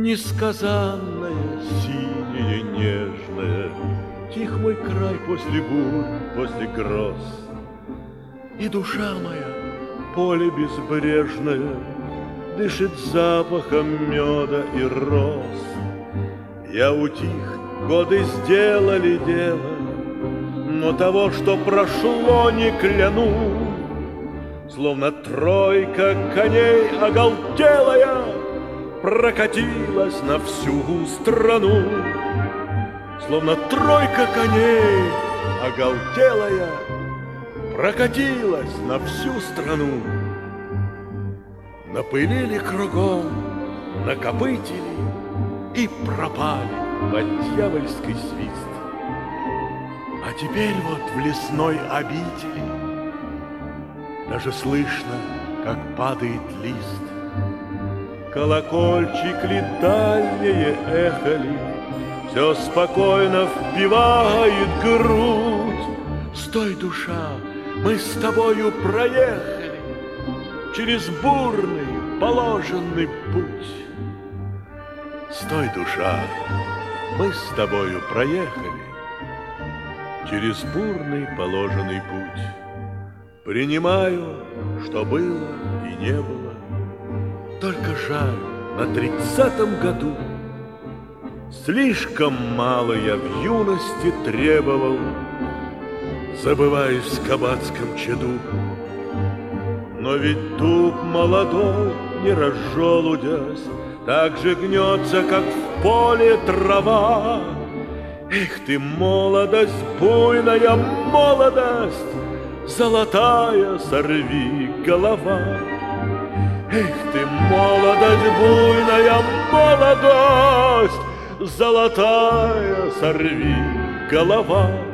Несказанное, синее, нежное, тих мой край после бурь, после гроз. И душа моя, поле безбрежное, дышит запахом меда и роз. Я утих, годы сделали дело, но того, что прошло, не кляну. Словно тройка коней оголтелая прокатилась на всю страну. Словно тройка коней оголтелая прокатилась на всю страну. Напылили кругом, накопытили и пропали под дьявольский свист. А теперь вот в лесной обители даже слышно, как падает лист. Колокольчик ли, дальнее эхо ли, все спокойно впивает грудь. Стой, душа, мы с тобою проехали через бурный положенный путь. Стой, душа, мы с тобою проехали через бурный положенный путь. Принимаю, что было и не было, только жаль, на 30-м году слишком мало я в юности требовал, забываясь в кабацком чаду. Но ведь дуб молодой, не разжелудясь, так же гнется, как в поле трава. Эх ты, молодость, буйная молодость, золотая сорви голова. Эх ты, молодость, буйная молодость, золотая сорви голова.